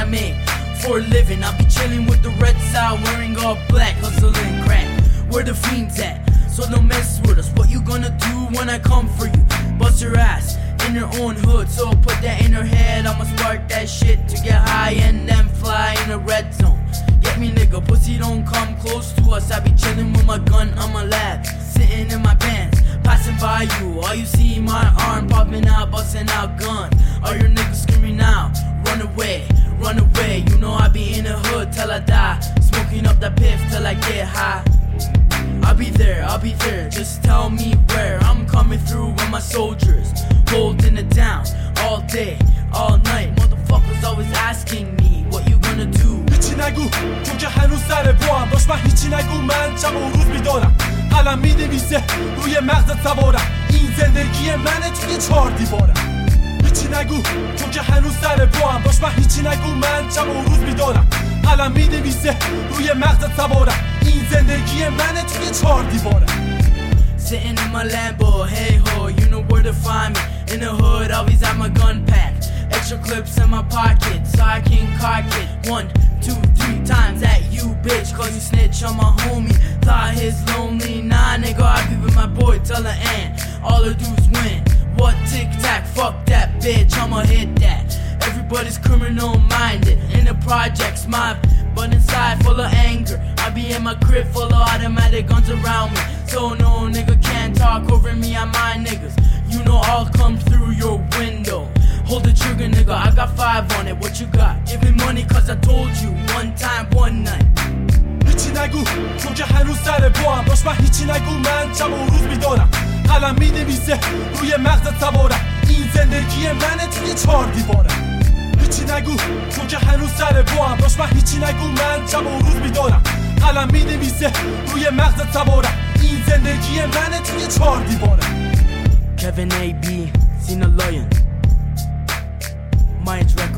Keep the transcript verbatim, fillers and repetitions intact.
make for a living. I'll be chilling with the red side, wearing all black, hustling crack. Where the fiends at? So don't mess with us. What you gonna do when I come for you? Bust your ass in your own hood. So put that in her head, I'ma spark that shit to get high and then fly in a red zone. Get me nigga, pussy don't come close to us. I be chilling with my gun on my lap, sitting in my pants, passing by you. All you see my arm popping out, busting out gun. All your niggas screaming out, run away, run away. You know I be in the hood till I die, smoking up that piff till I get high. I'll be there, I'll be there, just tell me where. I'm coming through with my soldiers, holding it down all day, all night. Motherfuckers always asking me, what you gonna do? هیچی نگو چون که هنوز سر پاهم. داشت من هیچی نگو، من شب و روز میدارم، قلم مینویسه روی مغزت سوارم. این زندگی منه توی چهار دیوارم. هیچی نگو چون که هنوز سر پاهم. داشت من هیچی نگو، من شب و روز میدارم، قلم مینویسه روی مغزت سوارم. این زندگی منه توی چهار دیوارم. Sitting in my Lambo, hey ho, you know where to find me. In the hood, always have my gun packed, extra clips in my pocket, so I can cock it one, two, three times at you, bitch. Cause you snitch on my homie, thought his lonely. Nah, nigga, I be with my boy till the end. All I do is win. What tic-tac, fuck that bitch, I'ma hit that. Everybody's criminal minded, in the projects mob, but inside full of anger. I be in my crib full of automatic guns around me, so no nigga can't talk over me. I'm my niggas, you know I'll come through your window. Hold the trigger nigga, I got five on it, what you got? Give me money cause I told you, one time, one night. هیچی نگو چون که هنوز سر پاهم. داشت من هیچی نگو، من شب و روز میدارم، قلم مینویسه روی مغزت سوارم. این زندگی منه توی چهار دیوارم. هیچی نگو چون که هنوز سر پاهم. داشت من هیچی نگو، من شب و روز میدارم، قلم مینویسه روی مغزت سوارم. این زندگی منه توی چهار دیوارم. Kevin A B, Seen a Lion, Myers Records.